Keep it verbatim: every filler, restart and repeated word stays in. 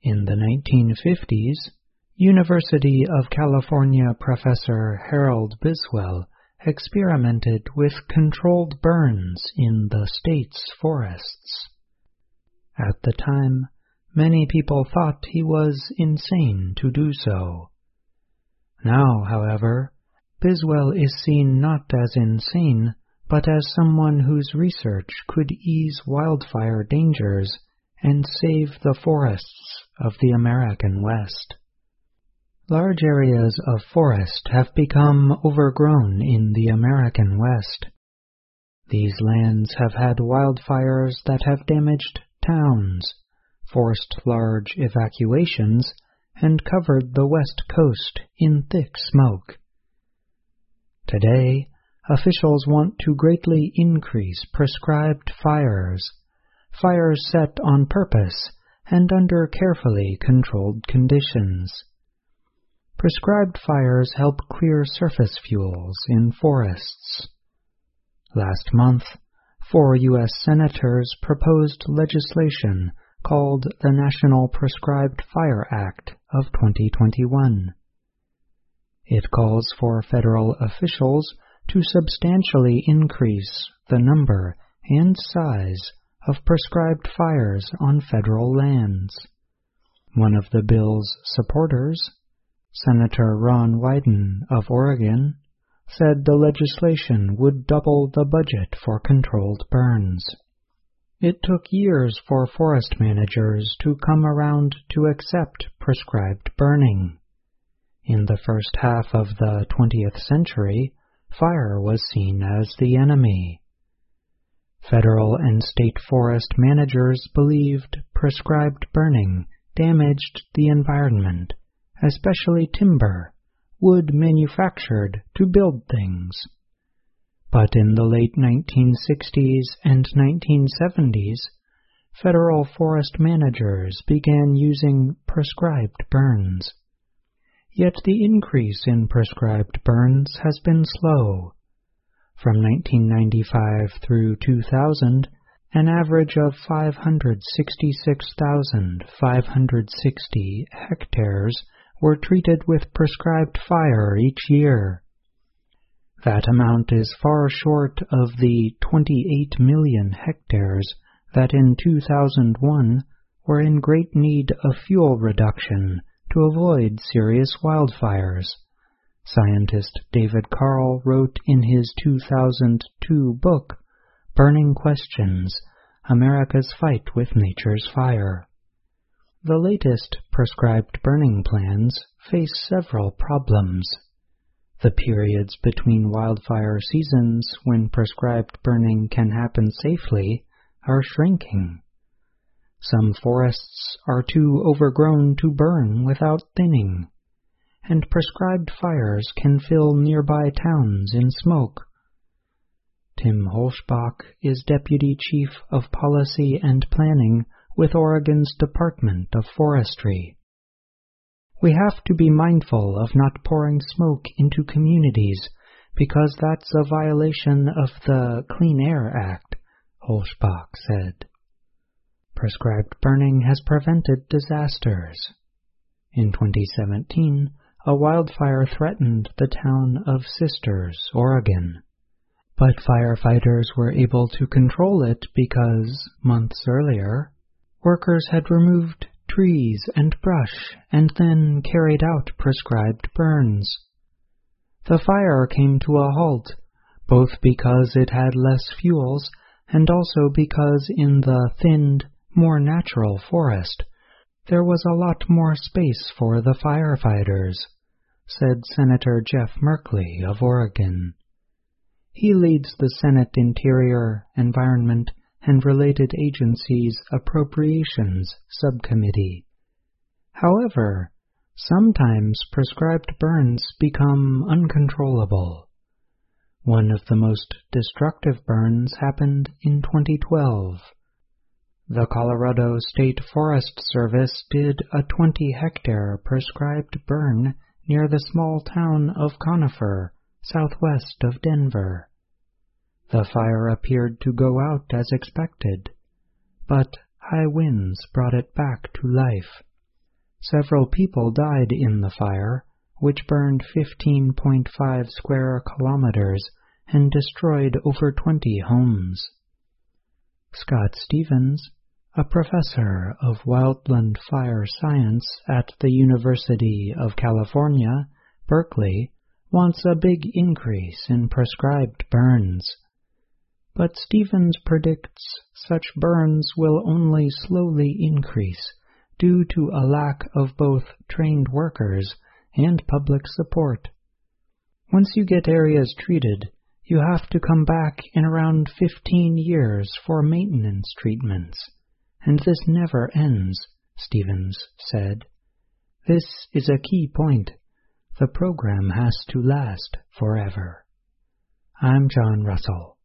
In the nineteen fifties, University of California professor Harold Biswell experimented with controlled burns in the state's forests. At the time, many people thought he was insane to do so. Now, however, Biswell is seen not as insane, but as someone whose research could ease wildfire dangers and save the forests of the American West. Large areas of forest have become overgrown in the American West. These lands have had wildfires that have damaged towns, forced large evacuations, and covered the West Coast in thick smoke. Today, officials want to greatly increase prescribed fires, fires set on purpose and under carefully controlled conditions. Prescribed fires help clear surface fuels in forests. Last month, four U S senators proposed legislation called the National Prescribed Fire Act of twenty twenty-one. It calls for federal officials to substantially increase the number and size of prescribed fires on federal lands. One of the bill's supporters, Senator Ron Wyden of Oregon, said the legislation would double the budget for controlled burns. It took years for forest managers to come around to accept prescribed burning. In the first half of the twentieth century, fire was seen as the enemy. Federal and state forest managers believed prescribed burning damaged the environment, especially timber, wood manufactured to build things. But in the late nineteen sixties and nineteen seventies, federal forest managers began using prescribed burns. Yet the increase in prescribed burns has been slow. From nineteen ninety-five through two thousand, an average of five hundred sixty-six thousand five hundred sixty hectares were treated with prescribed fire each year. That amount is far short of the twenty-eight million hectares that in two thousand one were in great need of fuel reduction to avoid serious wildfires. Scientist David Carl wrote in his two thousand two book, Burning Questions, America's Fight with Nature's Fire. The latest prescribed burning plans face several problems. The periods between wildfire seasons when prescribed burning can happen safely are shrinking. Some forests are too overgrown to burn without thinning, and prescribed fires can fill nearby towns in smoke. Tim Holschbach is Deputy Chief of Policy and Planning with Oregon's Department of Forestry. We have to be mindful of not pouring smoke into communities because that's a violation of the Clean Air Act, Holschbach said. Prescribed burning has prevented disasters. In twenty seventeen, a wildfire threatened the town of Sisters, Oregon. But firefighters were able to control it because, months earlier, workers had removed trees and brush and then carried out prescribed burns. The fire came to a halt, both because it had less fuels and also because in the thinned, more natural forest, there was a lot more space for the firefighters, said Senator Jeff Merkley of Oregon. He leads the Senate Interior, Environment, and Related Agencies Appropriations Subcommittee. However, sometimes prescribed burns become uncontrollable. One of the most destructive burns happened in twenty twelve. The Colorado State Forest Service did a twenty-hectare prescribed burn near the small town of Conifer, southwest of Denver. The fire appeared to go out as expected, but high winds brought it back to life. Several people died in the fire, which burned fifteen point five square kilometers and destroyed over twenty homes. Scott Stevens, a professor of wildland fire science at the University of California, Berkeley, wants a big increase in prescribed burns. But Stevens predicts such burns will only slowly increase due to a lack of both trained workers and public support. Once you get areas treated, you have to come back in around fifteen years for maintenance treatments, and this never ends, Stevens said. This is a key point. The program has to last forever. I'm John Russell.